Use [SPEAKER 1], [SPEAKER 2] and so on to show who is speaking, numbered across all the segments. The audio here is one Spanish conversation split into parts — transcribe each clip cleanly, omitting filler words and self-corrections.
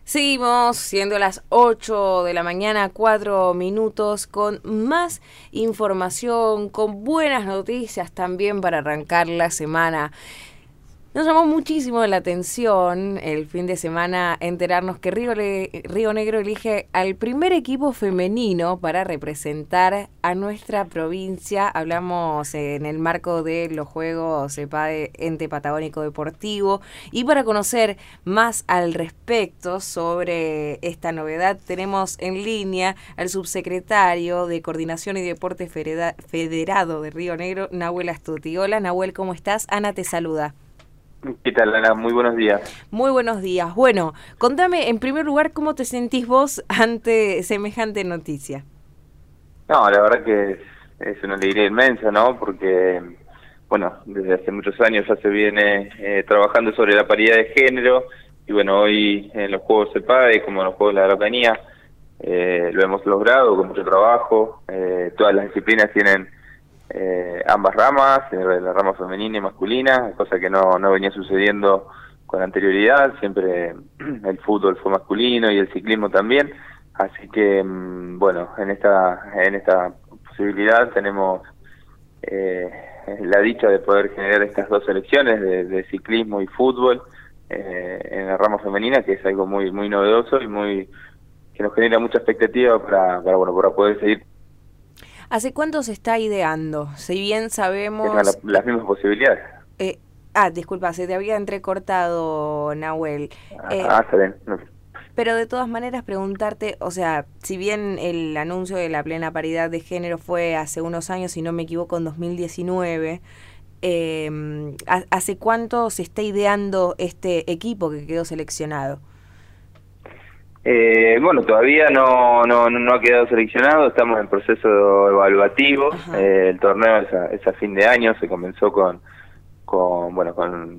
[SPEAKER 1] Seguimos siendo las 8 de la mañana, 4 minutos, con más información, con buenas noticias también para arrancar la semana. Nos llamó muchísimo la atención el fin de semana enterarnos que Río Negro elige al primer equipo femenino para representar a nuestra provincia. Hablamos en el marco de los Juegos EPADE Ente Patagónico Deportivo. Y para conocer más al respecto sobre esta novedad, tenemos en línea al subsecretario de Coordinación y Deporte Federado de Río Negro, Nahuel Astuti. Hola Nahuel, ¿cómo estás? Ana te saluda.
[SPEAKER 2] ¿Qué tal, Ana? Muy buenos días.
[SPEAKER 1] Muy buenos días. Bueno, contame en primer lugar cómo te sentís vos ante semejante noticia.
[SPEAKER 2] No, la verdad que es una alegría inmensa, ¿no? Porque, bueno, desde hace muchos años ya se viene trabajando sobre la paridad de género y, bueno, hoy en los Juegos CEPADE, como en los Juegos de la Araucanía, lo hemos logrado con mucho trabajo. Todas las disciplinas tienen ambas ramas, la rama femenina y masculina, cosa que no venía sucediendo con anterioridad. Siempre el fútbol fue masculino y el ciclismo también, así que bueno, en esta posibilidad tenemos la dicha de poder generar estas dos selecciones de ciclismo y fútbol en la rama femenina, que es algo muy novedoso y muy que nos genera mucha expectativa para poder seguir.
[SPEAKER 1] ¿Hace cuánto se está ideando? Si bien
[SPEAKER 2] Tengan
[SPEAKER 1] sabemos...
[SPEAKER 2] las mismas posibilidades.
[SPEAKER 1] Eh, disculpa, se te había entrecortado, Nahuel.
[SPEAKER 2] Está bien. No.
[SPEAKER 1] Pero de todas maneras preguntarte, o sea, si bien el anuncio de la plena paridad de género fue hace unos años, si no me equivoco, en 2019, ¿hace cuánto se está ideando este equipo que quedó seleccionado?
[SPEAKER 2] Bueno, todavía no ha quedado seleccionado, estamos en proceso evaluativo.
[SPEAKER 1] Ajá.
[SPEAKER 2] El torneo es a fin de año, se comenzó bueno,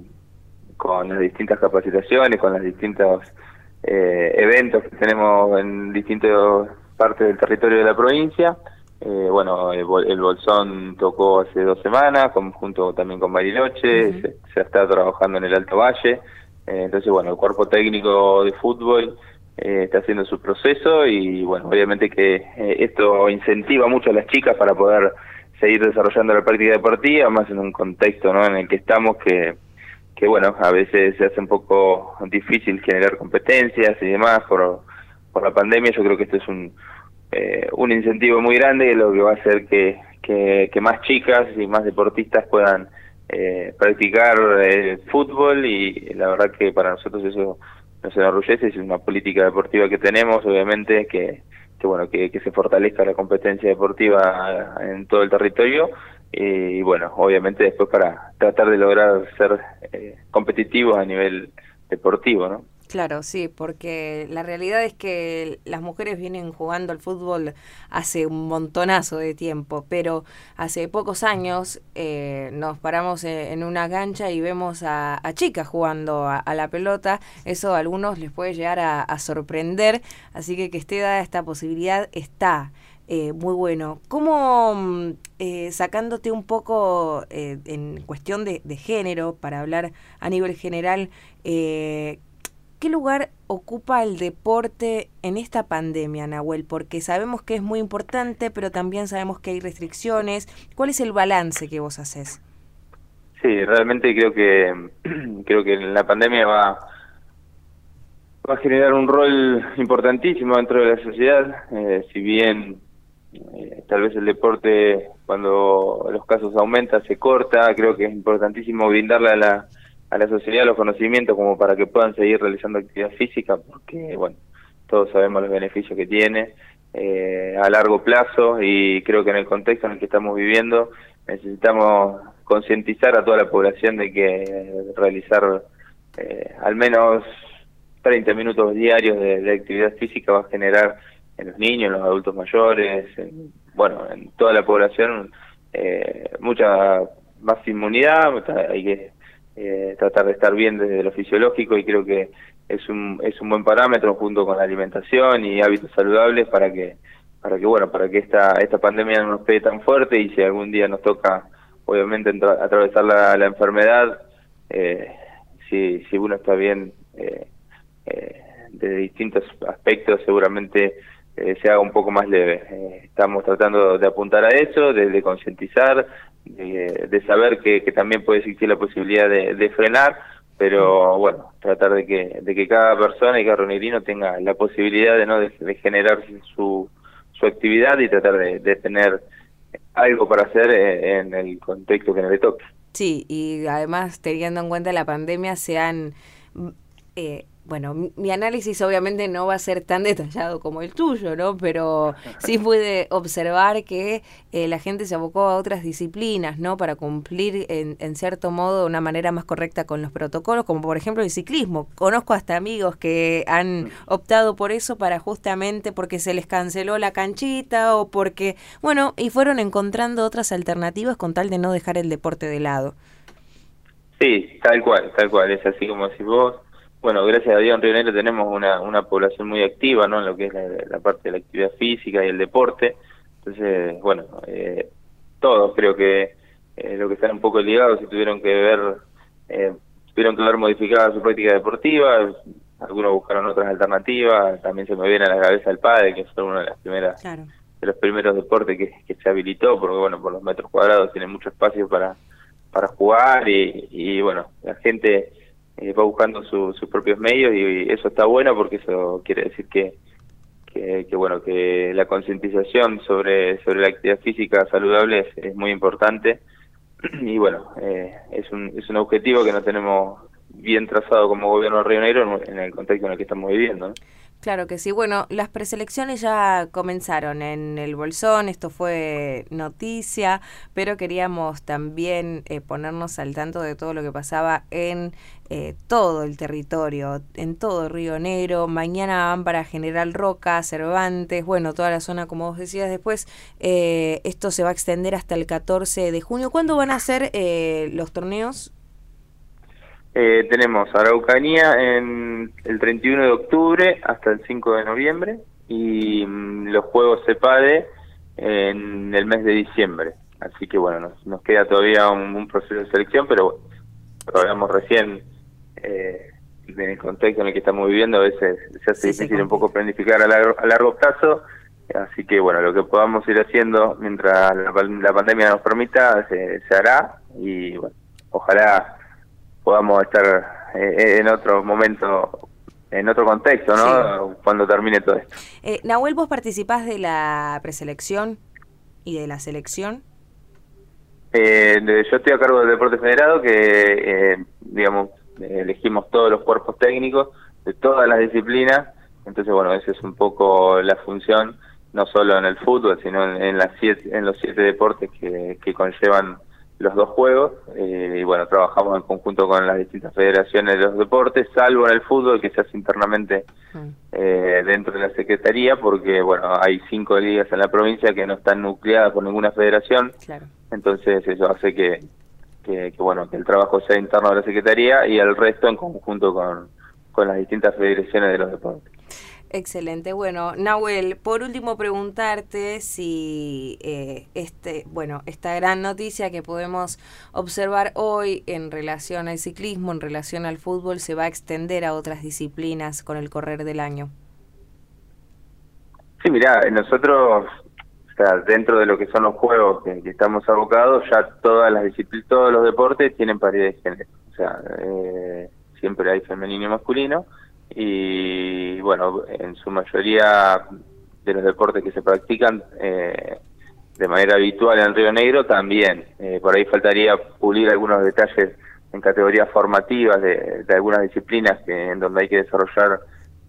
[SPEAKER 2] con las distintas capacitaciones, con los distintos eventos que tenemos en distintas partes del territorio de la provincia. Bueno, el Bolsón tocó hace 2 semanas, junto también con Bariloche.
[SPEAKER 1] Uh-huh.
[SPEAKER 2] Se está trabajando en el Alto Valle. Entonces, bueno, el cuerpo técnico de fútbol está haciendo su proceso y, bueno, obviamente que esto incentiva mucho a las chicas para poder seguir desarrollando la práctica deportiva, más en un contexto, ¿no?, en el que estamos, que bueno, a veces se hace un poco difícil generar competencias y demás por la pandemia. Yo creo que esto es un incentivo muy grande, lo que va a hacer que más chicas y más deportistas puedan practicar fútbol, y la verdad que para nosotros eso nos enorgullece. Es una política deportiva que tenemos, obviamente, bueno, que se fortalezca la competencia deportiva en todo el territorio, y bueno, obviamente después para tratar de lograr ser competitivos a nivel deportivo, ¿no?
[SPEAKER 1] Claro, sí, porque la realidad es que las mujeres vienen jugando al fútbol hace un montonazo de tiempo, pero hace pocos años nos paramos en una cancha y vemos a chicas jugando a la pelota. Eso a algunos les puede llegar a sorprender, así que esté dada esta posibilidad está muy bueno. ¿Cómo, sacándote un poco en cuestión de género, para hablar a nivel general, ¿qué lugar ocupa el deporte en esta pandemia, Nahuel? Porque sabemos que es muy importante, pero también sabemos que hay restricciones. ¿Cuál es el balance que vos haces?
[SPEAKER 2] Sí, realmente creo que la pandemia va a generar un rol importantísimo dentro de la sociedad. Si bien tal vez el deporte, cuando los casos aumentan, se corta, creo que es importantísimo brindarle a la sociedad los conocimientos como para que puedan seguir realizando actividad física, porque, bueno, todos sabemos los beneficios que tiene a largo plazo, y creo que en el contexto en el que estamos viviendo necesitamos concientizar a toda la población de que realizar al menos 30 minutos diarios de actividad física va a generar en los niños, en los adultos mayores, en toda la población, mucha más inmunidad. Hay que tratar de estar bien desde lo fisiológico, y creo que es un buen parámetro, junto con la alimentación y hábitos saludables, para que esta pandemia no nos pegue tan fuerte, y si algún día nos toca, obviamente, atravesar la enfermedad, si uno está bien de distintos aspectos seguramente se haga un poco más leve. Estamos tratando de apuntar a eso, de concientizar, de saber que también puede existir la posibilidad de frenar, pero bueno, tratar de que cada persona y cada reunirino tenga la posibilidad de generar su actividad y tratar de tener algo para hacer en el contexto que nos le toque.
[SPEAKER 1] Sí, y además teniendo en cuenta la pandemia bueno, mi análisis obviamente no va a ser tan detallado como el tuyo, ¿no? Pero sí pude observar que la gente se abocó a otras disciplinas, ¿no? Para cumplir en cierto modo de una manera más correcta con los protocolos, como por ejemplo el ciclismo. Conozco hasta amigos que han optado por eso para justamente porque se les canceló la canchita o porque, bueno, y fueron encontrando otras alternativas con tal de no dejar el deporte de lado.
[SPEAKER 2] Sí, tal cual, es así como decís vos. Bueno, gracias a Dios en Río Negro tenemos una población muy activa, ¿no? En lo que es la parte de la actividad física y el deporte. Entonces, bueno, todos creo que lo que están un poco ligados y tuvieron que ver modificada su práctica deportiva. Algunos buscaron otras alternativas. También se me viene a la cabeza el pádel, que fue uno de las primeras,
[SPEAKER 1] Claro,
[SPEAKER 2] de los primeros deportes que se habilitó, porque bueno, por los metros cuadrados tiene mucho espacio para jugar y bueno, la gente va buscando sus propios medios y eso está bueno porque eso quiere decir que bueno, que la concientización sobre la actividad física saludable es muy importante y bueno, es un objetivo que no tenemos bien trazado como gobierno de Río Negro en el contexto en el que estamos viviendo, ¿no?
[SPEAKER 1] claro que sí. Bueno, las preselecciones ya comenzaron en el Bolsón, esto fue noticia, pero queríamos también ponernos al tanto de todo lo que pasaba en todo el territorio, en todo Río Negro. Mañana van para General Roca, Cervantes, bueno, toda la zona, como vos decías. Después esto se va a extender hasta el 14 de junio. ¿Cuándo van a ser los torneos?
[SPEAKER 2] Tenemos Araucanía en el 31 de octubre hasta el 5 de noviembre y los Juegos CEPADE en el mes de diciembre. Así que bueno, nos queda todavía un proceso de selección, pero hablamos recién en el contexto en el que estamos viviendo, a veces se hace difícil un poco planificar a largo plazo. Así que bueno, lo que podamos ir haciendo mientras la pandemia nos permita se hará y bueno, ojalá podamos estar en otro momento, en otro contexto, ¿no? Sí. Cuando termine todo esto.
[SPEAKER 1] Nahuel, ¿vos participás de la preselección y de la selección?
[SPEAKER 2] Yo estoy a cargo del deporte federado, que digamos elegimos todos los cuerpos técnicos de todas las disciplinas. Entonces, bueno, esa es un poco la función, no solo en el fútbol, sino en los 7 deportes que conllevan los 2 juegos, y bueno, trabajamos en conjunto con las distintas federaciones de los deportes, salvo en el fútbol, que se hace internamente dentro de la Secretaría, porque bueno, hay 5 ligas en la provincia que no están nucleadas por ninguna federación. Claro. Entonces eso hace que bueno, que el trabajo sea interno de la Secretaría y el resto en conjunto con las distintas federaciones de los deportes.
[SPEAKER 1] Excelente. Bueno, Nahuel, por último preguntarte si esta gran noticia que podemos observar hoy en relación al ciclismo, en relación al fútbol, se va a extender a otras disciplinas con el correr del año.
[SPEAKER 2] Sí, mirá, nosotros, o sea, dentro de lo que son los juegos que estamos abocados, ya todas las disciplinas, todos los deportes tienen paridad de género. O sea, siempre hay femenino y masculino. Y bueno, en su mayoría de los deportes que se practican de manera habitual en Río Negro también. Por ahí faltaría pulir algunos detalles en categorías formativas de algunas disciplinas en donde hay que desarrollar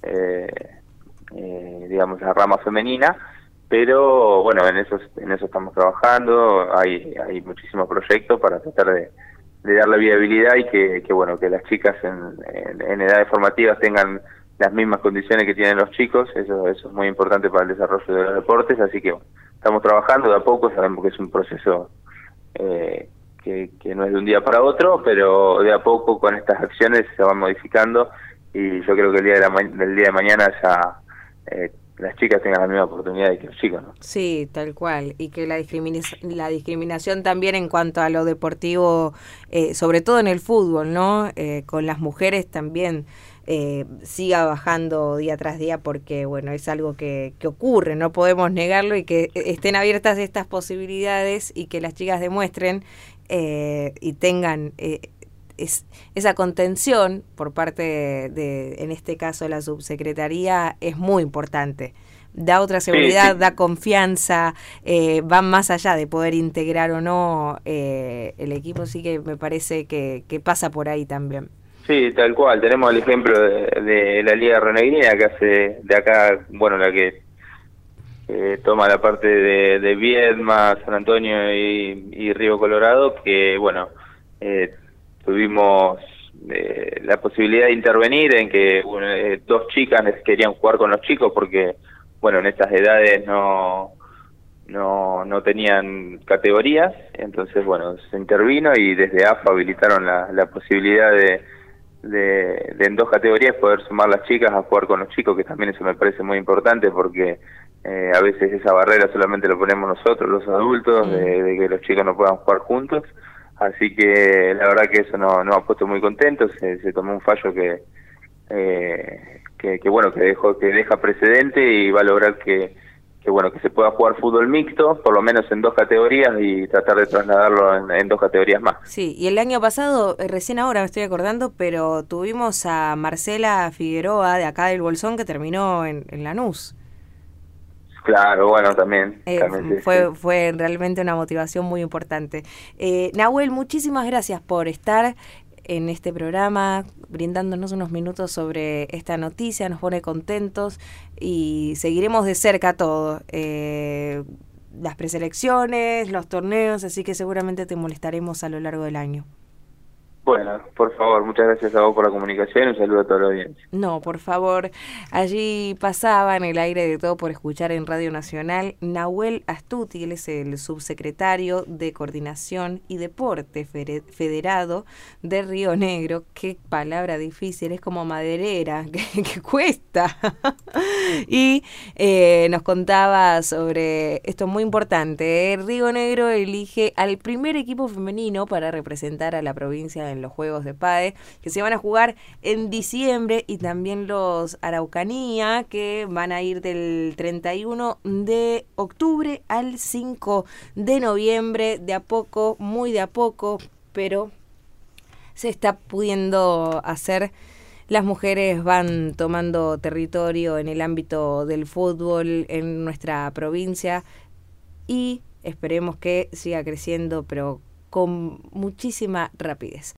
[SPEAKER 2] digamos la rama femenina, pero bueno, en eso estamos trabajando. Hay muchísimos proyectos para tratar de darle viabilidad y que bueno, que las chicas en edades formativas tengan las mismas condiciones que tienen los chicos. Eso es muy importante para el desarrollo de los deportes, así que bueno, estamos trabajando de a poco. Sabemos que es un proceso que no es de un día para otro, pero de a poco con estas acciones se van modificando y yo creo que el día de mañana ya las chicas tengan la misma oportunidad que los chicos, ¿no?
[SPEAKER 1] Sí, tal cual, y que la discriminación también en cuanto a lo deportivo, sobre todo en el fútbol, ¿no? Con las mujeres también siga bajando día tras día, porque bueno, es algo que ocurre, no podemos negarlo, y que estén abiertas estas posibilidades y que las chicas demuestren y tengan esa contención por parte en este caso, la subsecretaría, es muy importante. Da otra seguridad,
[SPEAKER 2] Sí,
[SPEAKER 1] da confianza, va más allá de poder integrar o no el equipo, sí que me parece que pasa por ahí también.
[SPEAKER 2] sí, tal cual. Tenemos el ejemplo de la Liga Renegrina, que hace de acá, bueno, la que toma la parte de Viedma, San Antonio y Río Colorado, que bueno, tuvimos la posibilidad de intervenir en que bueno, dos chicas querían jugar con los chicos porque bueno, en estas edades no tenían categorías, entonces bueno, se intervino y desde AFA habilitaron la posibilidad de en dos categorías poder sumar las chicas a jugar con los chicos, que también eso me parece muy importante porque a veces esa barrera solamente lo ponemos nosotros, los adultos, de que los chicos no puedan jugar juntos, así que la verdad que eso nos ha puesto muy contentos. Se tomó un fallo que bueno, que deja precedente y va a lograr que bueno, que se pueda jugar fútbol mixto, por lo menos en dos categorías, y tratar de trasladarlo en dos categorías más.
[SPEAKER 1] Sí, y el año pasado, recién ahora me estoy acordando, pero tuvimos a Marcela Figueroa de acá del Bolsón, que terminó en Lanús.
[SPEAKER 2] Claro, bueno, también sí, sí.
[SPEAKER 1] Fue realmente una motivación muy importante. Nahuel, muchísimas gracias por estar en este programa, brindándonos unos minutos sobre esta noticia, nos pone contentos y seguiremos de cerca todo. Las preselecciones, los torneos, así que seguramente te molestaremos a lo largo del año.
[SPEAKER 2] Bueno, por favor, muchas gracias a vos por la comunicación y un saludo a toda la audiencia.
[SPEAKER 1] No, por favor. Allí pasaba en el aire de Todo por Escuchar en Radio Nacional Nahuel Astuti. Él es el subsecretario de Coordinación y Deporte Federado de Río Negro. Qué palabra difícil, es como maderera, que cuesta. Y nos contaba sobre esto muy importante. Río Negro elige al primer equipo femenino para representar a la provincia en los Juegos de PADE, que se van a jugar en diciembre, y también los Araucanía, que van a ir del 31 de octubre al 5 de noviembre, de a poco, muy de a poco, pero se está pudiendo hacer. Las mujeres van tomando territorio en el ámbito del fútbol en nuestra provincia y esperemos que siga creciendo, pero con muchísima rapidez.